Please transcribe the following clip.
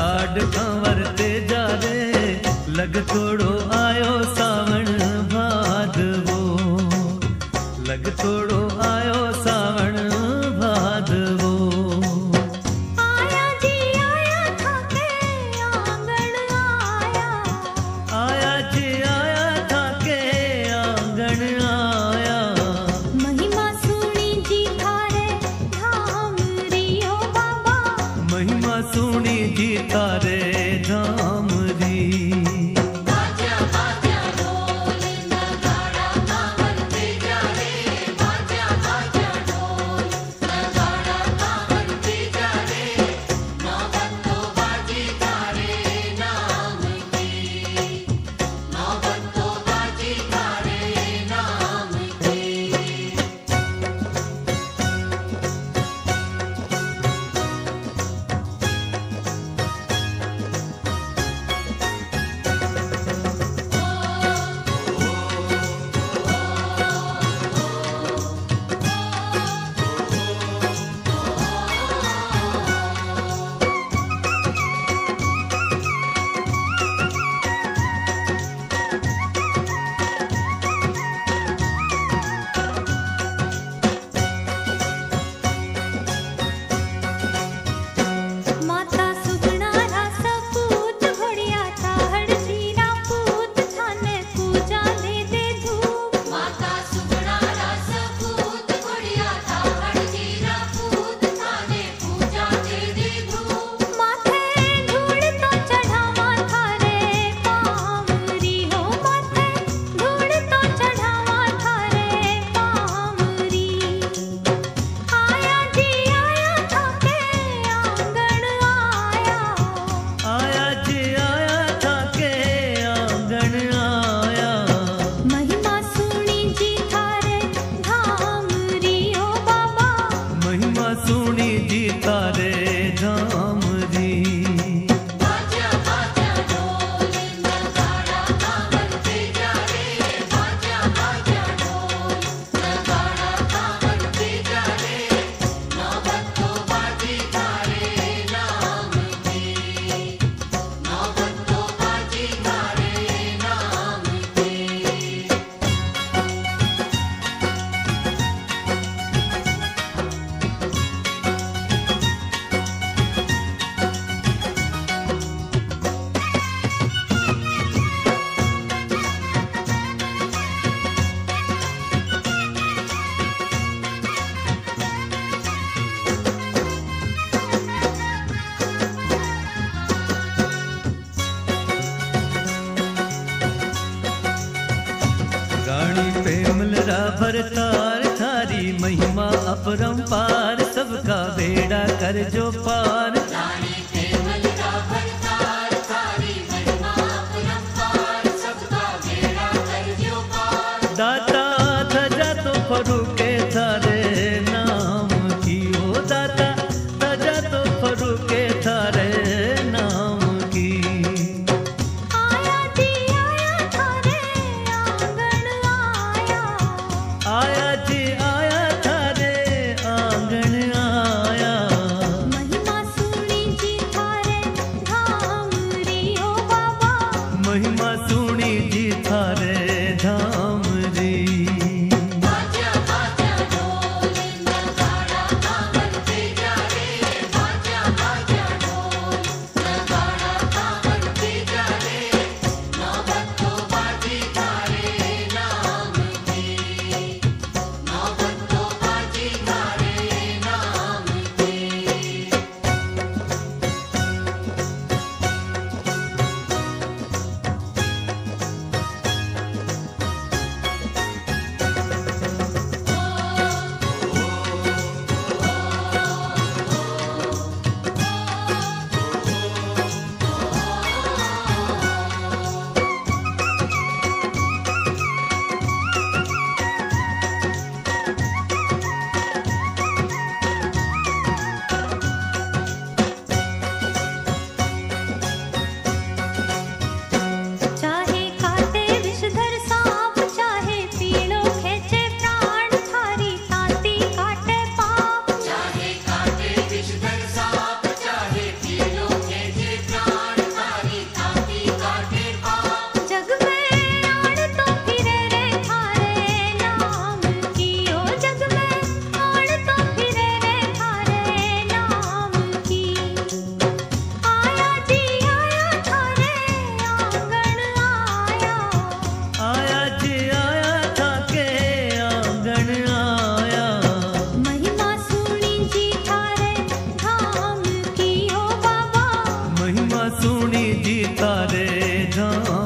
साड कंवरते जा रे, लग थोड़ो आयो सावण भादवो, लग थोड़ो आयो सावण भादवो। आया जी आया था के आंगण आया, आया जी आया था के आंगण आया। महिमा सुनी जी थारे धाम रियो बाबा, महिमा सुनी जी तारे धाम री। बाजा बाजा ढोल नगाड़ा कांवरते जा रे, बाजा बाजा ढोल नगाड़ा कांवरते जा रे, नौबतो बाजी थारे नाम की, नौबतो बाजी थारे नाम की। माता सुगणारा सपूत घोड़िया ताहड़ जीरा पूत, थाने पूजा ले दे धूप। माता सुगणारा सपूत घोड़िया ताहड़ जीरा पूत, थाने पूजा दे दे धूप। माथे धूड़ तो चढ़ावा थारे पामरी हो, माथे धूड़ तो चढ़ावा थारे पामरी। आया जी आया था के आंगण आया, आया जी आया था के आंगण आया। महिमा सुनी जी थारे धाम रियो बाबा, महिमा सुनी जी तारे धाम री। बाजा बाजा ढोल नगाड़ा कांवरते जा रे, बाजा बाजा ढोल नगाड़ा कांवरते जा रे, नौबतो बाजी थारे नाम की, नौबतो बाजी थारे नाम की। रानी प्रेमलरा भरतार थारी महिमा अपरंपार, सबका बेड़ा कर जो पार। रानी प्रेमल का भरतार थारी महिमा अपरंपार, सबका बेड़ा कर जो पार। दाता धजा तो फरूके थारे नाम की, ओ दाता धजा तो फरूके थारे नाम की। आया जी आया थारे आंगण आया, आया जी आया थारे आंगण आया। महिमा सुनी जी थारे धाम रियो बाबा, महिमा सुनी जी थारे धाम री। बाजा बाजा ढोल नगाड़ा कांवरते जा रे, बाजा बाजा ढोल नगाड़ा कांवरते जा रे, नौबतो बाजी थारे नाम की, नौबतो बाजी थारे नाम की। जी तारे धाम